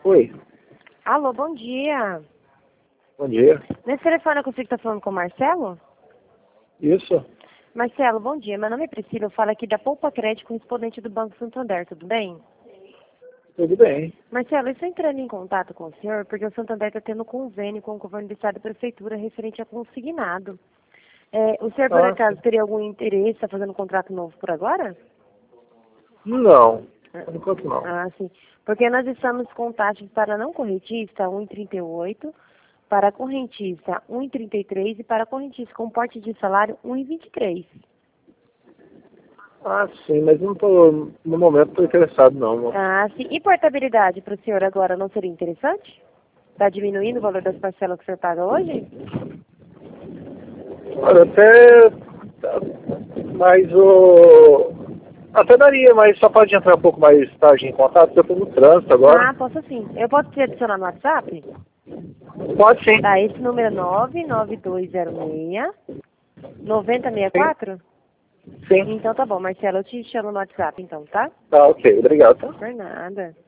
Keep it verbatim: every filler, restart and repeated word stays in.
Oi, Alô, bom dia. bom dia. Nesse telefone eu consigo estar falando com o Marcelo? Isso? Marcelo, bom dia. Meu nome é Priscila, eu falo aqui da Poupa Crédito, correspondente do Banco Santander, tudo bem? Tudo bem. Marcelo, eu estou entrando em contato com o senhor porque o Santander está tendo convênio com o governo do estado e prefeitura referente a consignado. É, o senhor, por Ah, acaso, teria algum interesse, está fazendo um contrato novo por agora? não, por enquanto não. Ah, sim. Porque nós estamos com taxas para não correntista um vírgula trinta e oito, para correntista um vírgula trinta e três e para correntista com porte de salário um vírgula vinte e três. Ah, sim, mas não tô, no momento estou interessado não, moço. Ah, sim. E portabilidade para o senhor agora não seria interessante? Está diminuindo o valor das parcelas que o senhor paga hoje? Olha, até, mas o, até daria, mas só pode entrar um pouco mais tarde em contato, porque eu estou no trânsito agora. Ah, posso sim. Eu posso te adicionar no WhatsApp? Pode sim. Tá, esse número é nove nove dois zero seis nove zero seis Sim, quatro? sim. Então tá bom, Marcelo, eu te chamo no WhatsApp então, tá? Tá, ok, obrigado. Tá? Por nada.